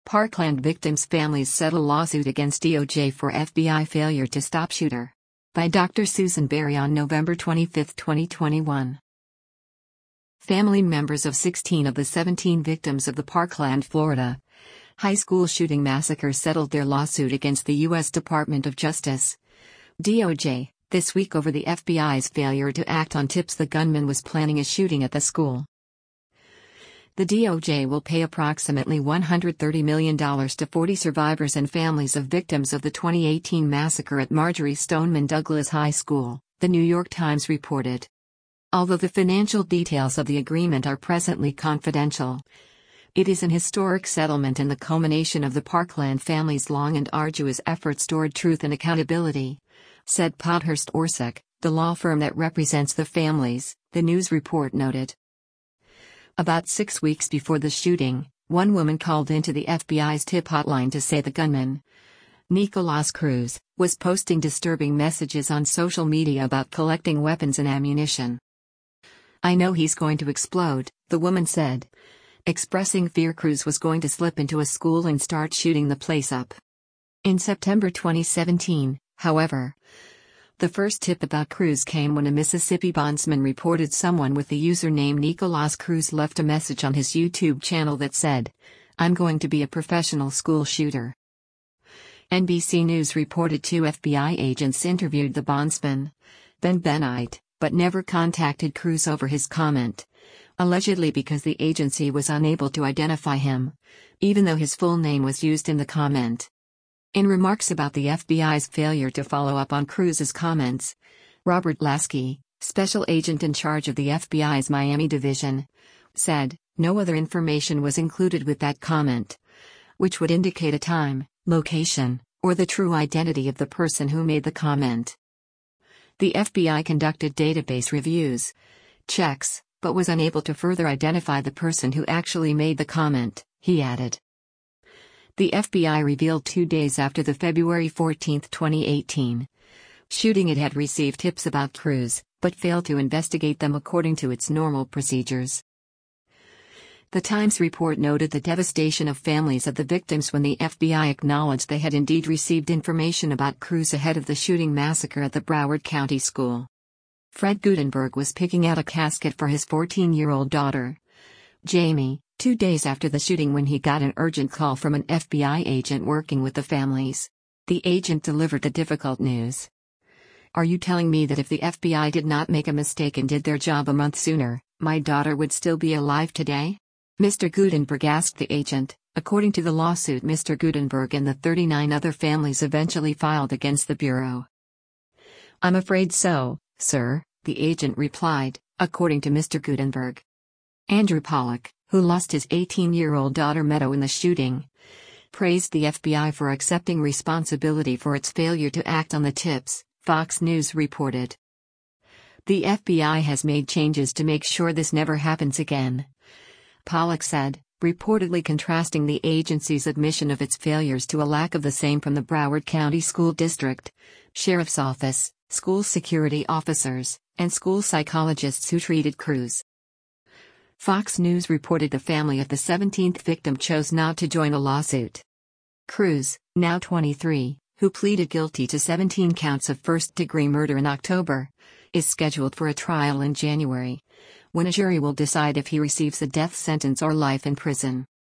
Parkland victims' families settle lawsuit against DOJ for FBI failure to stop shooter. By Dr. Susan Berry on November 25, 2021. Family members of 16 of the 17 victims of the Parkland, Florida, high school shooting massacre settled their lawsuit against the U.S. Department of Justice, DOJ, this week over the FBI's failure to act on tips the gunman was planning a shooting at the school. The DOJ will pay approximately $130 million to 40 survivors and families of victims of the 2018 massacre at Marjory Stoneman Douglas High School, The New York Times reported. Although the financial details of the agreement are presently confidential, it is an historic settlement and the culmination of the Parkland family's long and arduous efforts toward truth and accountability, said Podhurst Orsic, the law firm that represents the families, the news report noted. About 6 weeks before the shooting, one woman called into the FBI's tip hotline to say the gunman, Nicolas Cruz, was posting disturbing messages on social media about collecting weapons and ammunition. "I know he's going to explode," the woman said, expressing fear Cruz was going to slip into a school and start shooting the place up. In September 2017, however, the first tip about Cruz came when a Mississippi bondsman reported someone with the username Nicolas Cruz left a message on his YouTube channel that said, "I'm going to be a professional school shooter." NBC News reported 2 FBI agents interviewed the bondsman, Ben Benight, but never contacted Cruz over his comment, allegedly because the agency was unable to identify him, even though his full name was used in the comment. In remarks about the FBI's failure to follow up on Cruz's comments, Robert Lasky, special agent in charge of the FBI's Miami division, said, "No other information was included with that comment, which would indicate a time, location, or the true identity of the person who made the comment." The FBI conducted database reviews, checks, but was unable to further identify the person who actually made the comment, he added. The FBI revealed 2 days after the February 14, 2018 shooting it had received tips about Cruz, but failed to investigate them according to its normal procedures. The Times report noted the devastation of families of the victims when the FBI acknowledged they had indeed received information about Cruz ahead of the shooting massacre at the Broward County School. Fred Guttenberg was picking out a casket for his 14-year-old daughter, Jamie, 2 days after the shooting when he got an urgent call from an FBI agent working with the families. The agent delivered the difficult news. "Are you telling me that if the FBI did not make a mistake and did their job a month sooner, my daughter would still be alive today?" Mr. Guttenberg asked the agent. According to the lawsuit, Mr. Guttenberg and the 39 other families eventually filed against the Bureau. "I'm afraid so, sir," the agent replied, according to Mr. Guttenberg. Andrew Pollock, who lost his 18-year-old daughter Meadow in the shooting, praised the FBI for accepting responsibility for its failure to act on the tips, Fox News reported. "The FBI has made changes to make sure this never happens again," Pollock said, reportedly contrasting the agency's admission of its failures to a lack of the same from the Broward County School District, Sheriff's Office, school security officers, and school psychologists who treated Cruz. Fox News reported the family of the 17th victim chose not to join a lawsuit. Cruz, now 23, who pleaded guilty to 17 counts of first-degree murder in October, is scheduled for a trial in January, when a jury will decide if he receives a death sentence or life in prison.